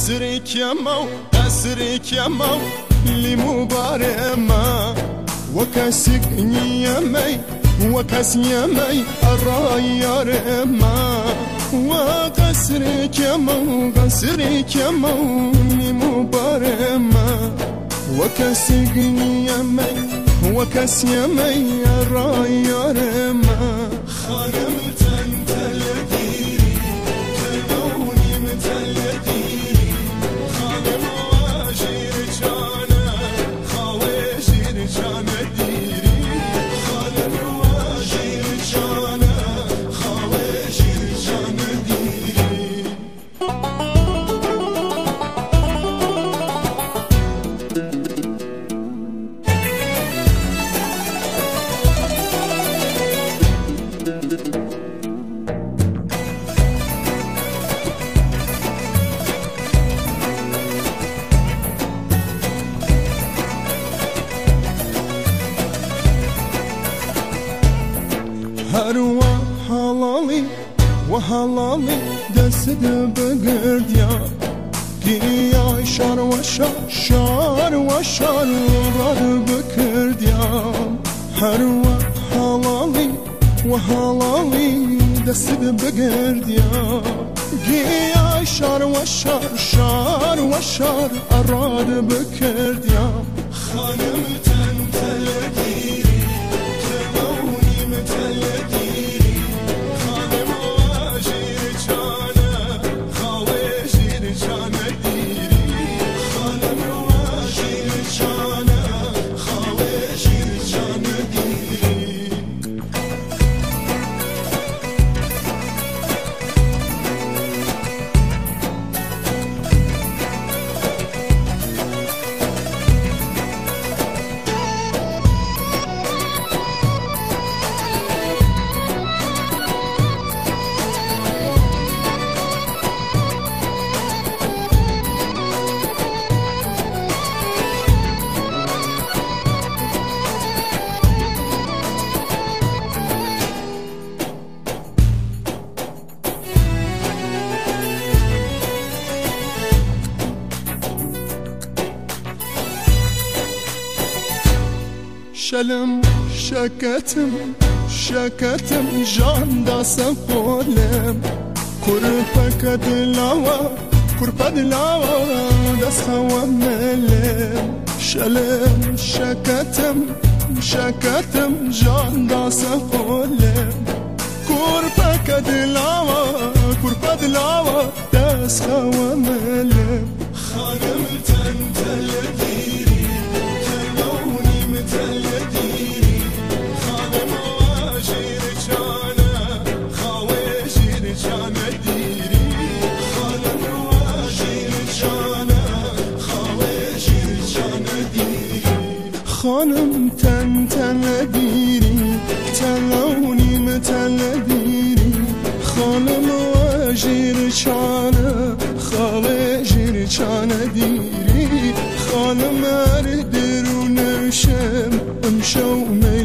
قصرك يمو قصرك يمو لمبارما وكاسك يمي وكاس يمي الرايا رما وقصرك يمو قصرك يمو لمبارما وكاسك يمي وكاس يمي الرايا رما خانم تنتلقيري تلوني متلقيري خانم واجير جانا خواجير جانا ديري خانم واجير جانا خواجير جانا ديري هروا حلالي وحلالي دست بقرد يا كي شار وشار شار وشار راد بكرد يا هروا حلالي وحلالي دست بقرد يا كي شار وشار شار وشار راد بكرد يا خانم تنتلقيري تلوني متلقيري خانم واجير جانا خواجير جانا ديري خانم واجير جانا خواجير جانا ديري شلم شكتم شكتم جان داسم قولم كربك دلاوا كربك دلاوا داس خواملم شلم شكتم شكتم جان داسم قولم كربك دلاوا كربك دلاوا داس خواملم خانم تنتلقيري تلوني متلقيري خانم واجير جانا خواجير جانا ديري خانم واجير جانا خواجير جانا ديري خانم تنتلقيري تلوني متلقيري خانم واجير جانا خواجير جانا ديري خانم اردر ونشم امشو